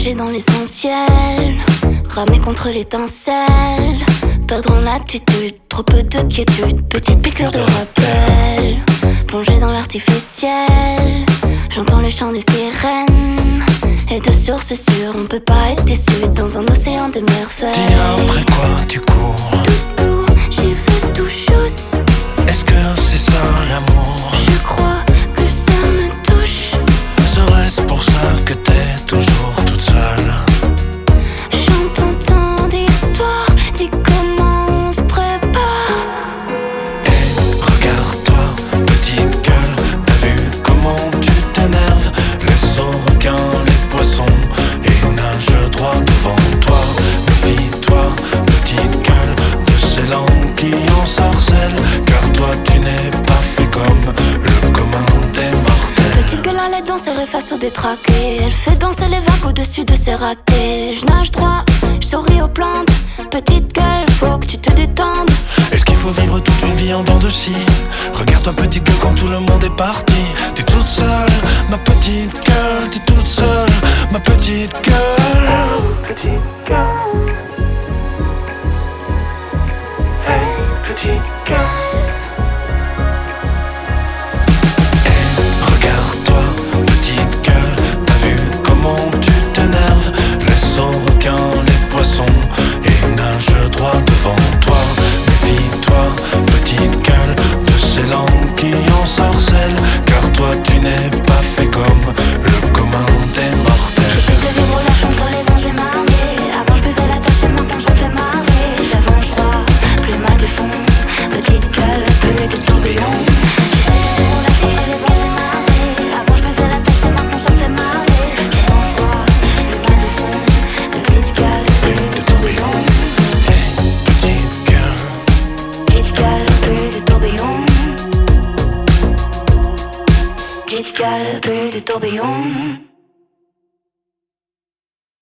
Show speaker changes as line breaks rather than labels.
nager dans l'essentiel, ramer contre l'étincelle, perdre en l'attitude, trop peu de quiétude, petite piqûre de rappel, plonger dans l'artificiel, j'entends le chant des sirènes, et de sources sûres, on peut pas être déçu dans un océan de merveilles.
Dis après quoi tu cours?
Tout, j'ai fait tout chose.
Est-ce que c'est ça l'amour?
Je crois que ça me touche.
Serait-ce pour ça que t'es toujours toute seule?
J'entends tant d'histoires, dis comment on se prépare.
Et regarde-toi, petite gueule, t'as vu comment tu t'énerves? Laisse aux requins les poissons et nage droit devant toi. Méfie-toi, petite gueule, de ces langues qui ensorcellent, car toi tu n'es pas fait comme le commun des mortels.
Petite gueule à l'aide danserait face au détraqué. Elle fait danser les vagues au-dessus de ses ratés. Je nage droit, je souris aux plantes. Petite gueule, faut que tu te détendes.
Est-ce qu'il faut vivre toute une vie en dents de scie? Regarde-toi petite gueule quand tout le monde est parti. T'es toute seule, ma petite gueule. T'es toute seule, ma petite gueule. Petite gueule. Hey, petite gueule. Hey, regarde-toi, petite gueule. T'as vu comment tu t'énerves? Laisse aux requins les poissons et nage droit devant toi. Méfie-toi, petite gueule, de ces langues qui ensorcellent, car toi tu n'es pas fait comme le commun des mortels.
J'essaie de vivre la chance dans les vents, j'ai marré. Avant je buvais la tasse et maintenant ça me fait marrer. J'avance droit, plus mal de fond. Petite gueule, plus de tourbillon. J'essaie de vivre la chance dans les vents, j'ai marré. Avant je buvais la tasse et maintenant ça me fait marrer. J'avance droit, plus mal de fond. Petite gueule, plus de tourbillon.
Hey, petite gueule.
Petite gueule, plus de tourbillon. Petite gueule, plus de tourbillon.